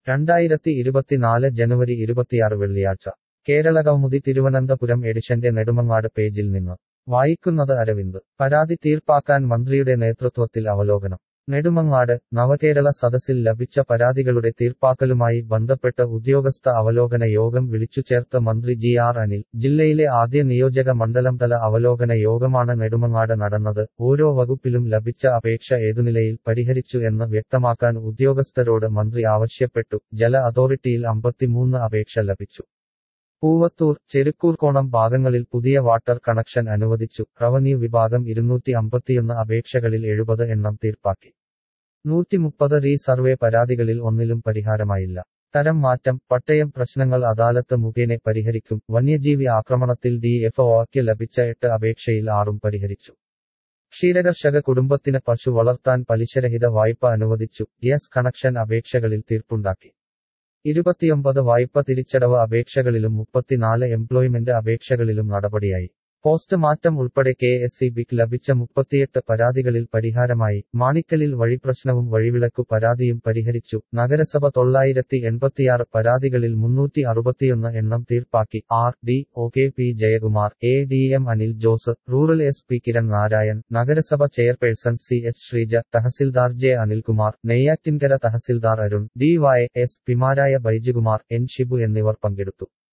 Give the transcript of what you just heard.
2024 ജനുവരി 26 വെള്ളിയാഴ്ച കേരളകൗമുദി തിരുവനന്തപുരം എഡിഷന്റെ നെടുമങ്ങാട് പേജിൽ നിന്ന് വായിക്കുന്നത് അരവിന്ദ് പരാതി തീർപ്പാക്കാൻ മന്ത്രിയുടെ നേതൃത്വത്തിൽ അവലോകനം നെടുമങ്ങാട് നവകേരള സദസ്സിൽ ലഭിച്ച പരാതികളുടെ തീർപ്പാക്കലുമായി ബന്ധപ്പെട്ട് ഉദ്യോഗസ്ഥ അവലോകന യോഗം വിളിച്ചുചേർത്ത് മന്ത്രി ജി.ആർ. അനിൽ ജില്ലയിലെ ആദ്യ നിയോജക മണ്ഡലംതല അവലോകന യോഗമാണ് നെടുമങ്ങാട് നടന്നത് ഓരോ വകുപ്പിലും ലഭിച്ച അപേക്ഷ ഏതുനിലയിൽ പരിഹരിച്ചു എന്ന് വ്യക്തമാക്കാൻ ഉദ്യോഗസ്ഥരോട് മന്ത്രി ആവശ്യപ്പെട്ടു ജല അതോറിറ്റിയിൽ 53 അപേക്ഷ ലഭിച്ചു പൂവത്തൂർ ചെരുക്കൂർക്കോണം ഭാഗങ്ങളിൽ പുതിയ വാട്ടർ കണക്ഷൻ അനുവദിച്ചു റവന്യൂ വിഭാഗം 251 അപേക്ഷകളിൽ 70 എണ്ണം തീർപ്പാക്കി 130 റീ സർവേ പരാതികളിൽ ഒന്നിലും പരിഹാരമായില്ല തരം മാറ്റം പട്ടയം പ്രശ്നങ്ങൾ അദാലത്ത് മുഖേന പരിഹരിക്കും വന്യജീവി ആക്രമണത്തിൽ DFOക്ക് ലഭിച്ച 8 അപേക്ഷയിൽ 6ഉം പരിഹരിച്ചു ക്ഷീരകർഷക കുടുംബത്തിന് പശു വളർത്താൻ പലിശരഹിത വായ്പ അനുവദിച്ചു ഗ്യാസ് കണക്ഷൻ അപേക്ഷകളിൽ തീർപ്പുണ്ടാക്കി 29 വായ്പ തിരിച്ചടവ് അപേക്ഷകളിലും 34 എംപ്ലോയ്മെന്റ് അപേക്ഷകളിലും നടപടിയായി പോസ്റ്റ് മാറ്റം ഉൾപ്പെടെ KSEBിക്ക് ലഭിച്ച 38 പരാതികളിൽ പരിഹാരമായി മാണിക്കലിൽ വഴിപ്രശ്നവും വഴിവിളക്കു പരാതിയും പരിഹരിച്ചു നഗരസഭ 986 പരാതികളിൽ 361 എണ്ണം തീർപ്പാക്കി RDO KP Jayakumar ADM Anil Jose rural SP Kiran Narayan നഗരസഭ ചെയർപേഴ്സൺ CS ശ്രീജ തഹസിൽദാർ J അനിൽകുമാർ നെയ്യാറ്റിൻകര തഹസിൽദാർ അരുൺ DYSPമാരായ ബൈജുകുമാർ N ഷിബു എന്നിവർ പങ്കെടുത്തു